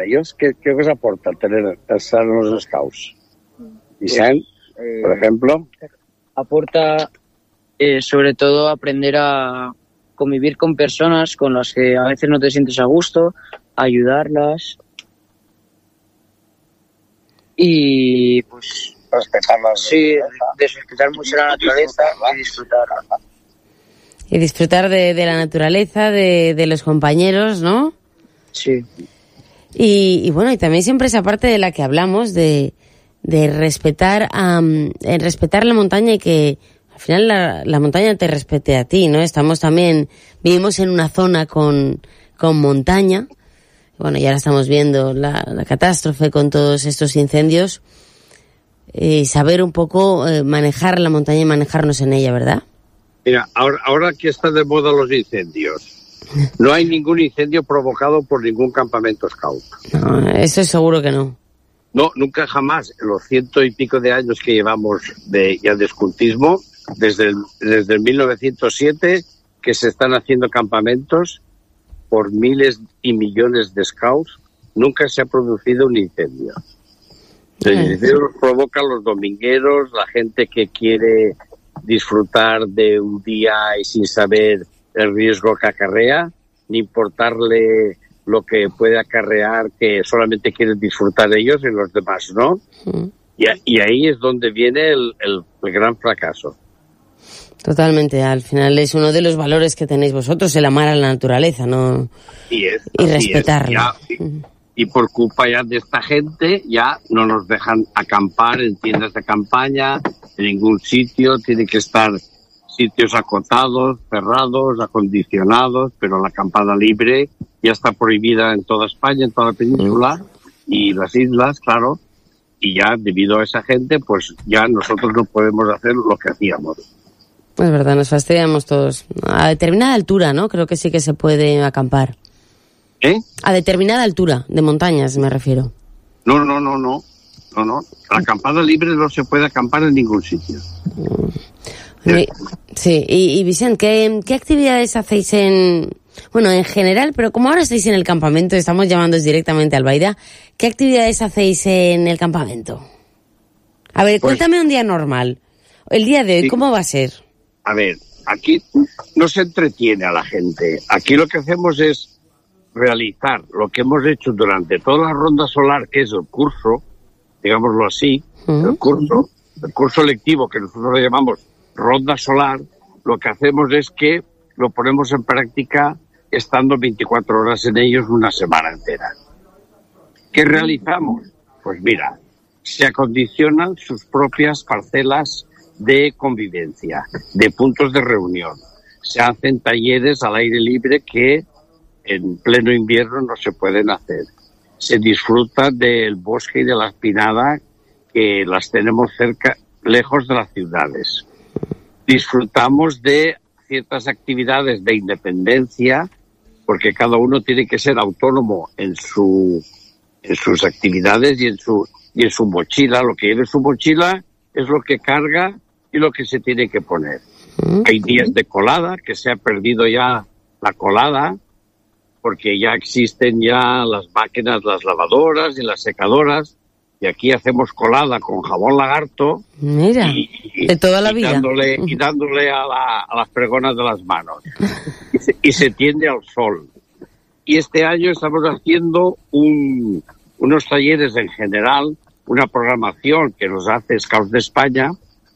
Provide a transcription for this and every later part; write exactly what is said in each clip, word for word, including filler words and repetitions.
ellos? ¿Qué, qué os aporta tener estar en los scouts? Vicent, pues, eh, por ejemplo. Aporta eh, sobre todo aprender a convivir con personas con las que a veces no te sientes a gusto, ayudarlas y pues respetarlas. Sí, respetar mucho la naturaleza y disfrutarla. Y disfrutar de, de la naturaleza, de, de los compañeros, ¿no? Sí. Y, y bueno, y también siempre esa parte de la que hablamos, de, de respetar um, respetar la montaña y que al final la, la montaña te respete a ti, ¿no? Estamos también, vivimos en una zona con, con montaña. Bueno, y ahora estamos viendo la, la catástrofe con todos estos incendios. Y saber un poco eh, manejar la montaña y manejarnos en ella, ¿verdad? Mira, ahora, ahora que están de moda los incendios, no hay ningún incendio provocado por ningún campamento scout. No, eso seguro que no. No, nunca jamás, en los ciento y pico de años que llevamos de, ya de escultismo, desde el, desde el mil novecientos siete, que se están haciendo campamentos por miles y millones de scouts, nunca se ha producido un incendio. Los incendios los provocan los domingueros, la gente que quiere disfrutar de un día y sin saber el riesgo que acarrea, ni importarle lo que puede acarrear, que solamente quieren disfrutar ellos y los demás no. Mm. Y, y ahí es donde viene el, el, el gran fracaso. Totalmente, al final es uno de los valores que tenéis vosotros, el amar a la naturaleza, ¿no? Y, es, y respetarla. Es, ya, y, y por culpa ya de esta gente ya no nos dejan acampar en tiendas de campaña, en ningún sitio, tiene que estar sitios acotados, cerrados, acondicionados, pero la acampada libre ya está prohibida en toda España, en toda la península y las islas, claro, y ya debido a esa gente, pues ya nosotros no podemos hacer lo que hacíamos. Es verdad, nos fastidiamos todos. A determinada altura, ¿no? Creo que sí que se puede acampar. ¿Eh? A determinada altura, de montañas me refiero. No, no, no, no. No, no. La acampada libre no se puede acampar en ningún sitio. Mm. Sí, y, y Vicent, ¿qué, ¿qué actividades hacéis en... Bueno, en general, pero como ahora estáis en el campamento, estamos llamándoos directamente a Albaida, ¿qué actividades hacéis en el campamento? A ver, pues, cuéntame un día normal. El día de hoy, sí. ¿Cómo va a ser? A ver, aquí no se entretiene a la gente. Aquí lo que hacemos es realizar lo que hemos hecho durante toda la ronda solar, que es el curso, digámoslo así, uh-huh. el curso, el curso lectivo que nosotros le llamamos ronda solar. Lo que hacemos es que lo ponemos en práctica estando veinticuatro horas en ellos una semana entera. ¿Qué realizamos? Pues mira, se acondicionan sus propias parcelas de convivencia, de puntos de reunión. Se hacen talleres al aire libre que en pleno invierno no se pueden hacer. Se disfruta del bosque y de la espinada que las tenemos cerca, lejos de las ciudades. Disfrutamos de ciertas actividades de independencia, porque cada uno tiene que ser autónomo en su en sus actividades y en su y en su mochila. Lo que lleva en su mochila es lo que carga y lo que se tiene que poner. Uh-huh. Hay días de colada, que se ha perdido ya la colada, porque ya existen ya las máquinas, las lavadoras y las secadoras, y aquí hacemos colada con jabón lagarto. Mira, y, de toda la y vida. Dándole, y dándole a, la, a las pregonas de las manos. y, se, y se tiende al sol. Y este año estamos haciendo un, unos talleres en general, una programación que nos hace Scouts de España,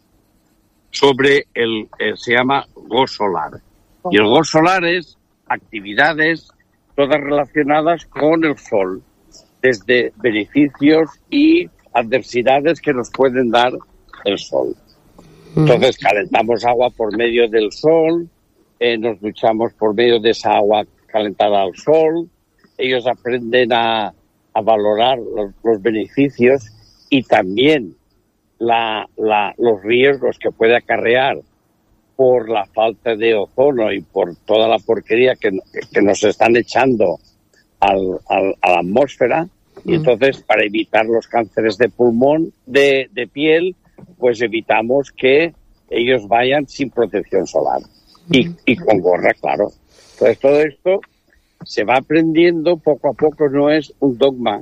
sobre el, el se llama Go Solar. Y el Go Solar es actividades todas relacionadas con el sol, desde beneficios y adversidades que nos pueden dar el sol. Entonces calentamos agua por medio del sol, eh, nos duchamos por medio de esa agua calentada al sol, ellos aprenden a, a valorar los, los beneficios y también La, la, los riesgos que puede acarrear por la falta de ozono y por toda la porquería que, que nos están echando al, al, a la atmósfera. Mm. Y entonces, para evitar los cánceres de pulmón, de, de piel, pues evitamos que ellos vayan sin protección solar. Mm. Y, y con gorra, claro. Entonces, todo esto se va aprendiendo poco a poco, no es un dogma,